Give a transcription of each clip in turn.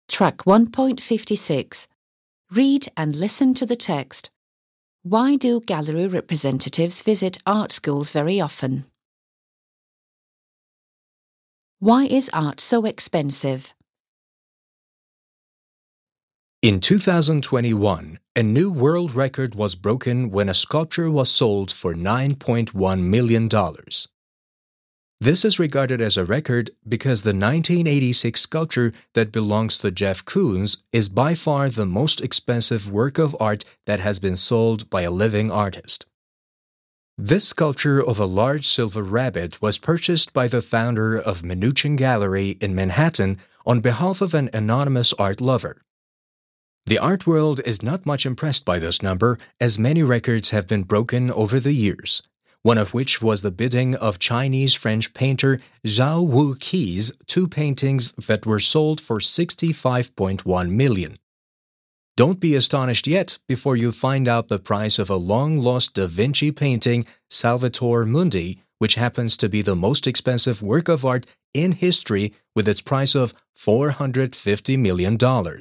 Track 1.56. Read and listen to the text. Why do gallery representatives visit art schools very often? Why is art so expensive? In 2021, a new world record was broken when a sculpture was sold for $9.1 million. This is regarded as a record because the 1986 sculpture that belongs to Jeff Koons is by far the most expensive work of art that has been sold by a living artist. This sculpture of a large silver rabbit was purchased by the founder of Menuchin Gallery in Manhattan on behalf of an anonymous art lover. The art world is not much impressed by this number, as many records have been broken over the years, one of which was the bidding of Chinese-French painter Zhao Wuqi's two paintings that were sold for $65.1 million. Don't be astonished yet before you find out the price of a long-lost Da Vinci painting, Salvator Mundi, which happens to be the most expensive work of art in history with its price of $450 million.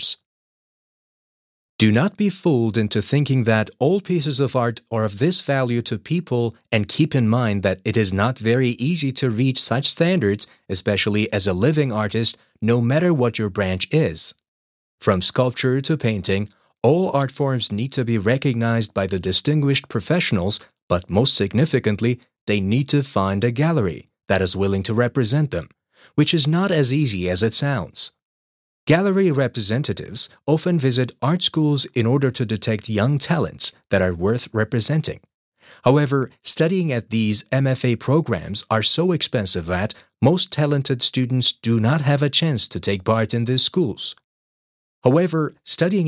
Do not be fooled into thinking that all pieces of art are of this value to people, and keep in mind that it is not very easy to reach such standards, especially as a living artist, no matter what your branch is. From sculpture to painting, all art forms need to be recognized by the distinguished professionals, but most significantly, they need to find a gallery that is willing to represent them, which is not as easy as it sounds. Gallery representatives often visit art schools in order to detect young talents that are worth representing. However, studying at these MFA programs are so expensive that most talented students do not have a chance to take part in these schools. Which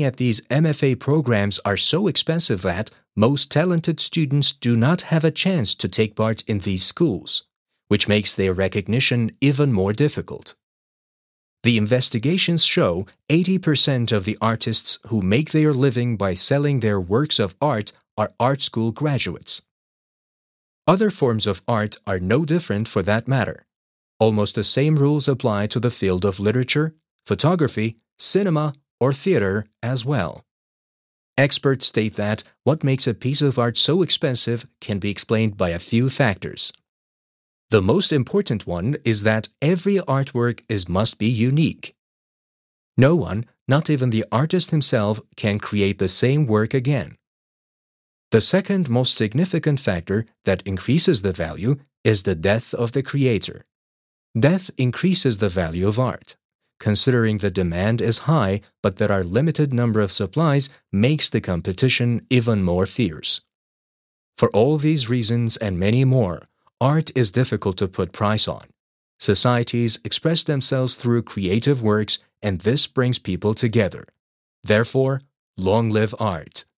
makes their recognition even more difficult. The investigations show 80% of the artists who make their living by selling their works of art are art school graduates. Other forms of art are no different for that matter. Almost the same rules apply to the field of literature, photography, cinema, or theater as well. Experts state that what makes a piece of art so expensive can be explained by a few factors. The most important one is that every artwork must be unique. No one, not even the artist himself, can create the same work again. The second most significant factor that increases the value is the death of the creator. Death increases the value of art. Considering the demand is high but there are limited number of supplies makes the competition even more fierce. For all these reasons and many more, art is difficult to put price on. Societies express themselves through creative works, and this brings people together. Therefore, long live art!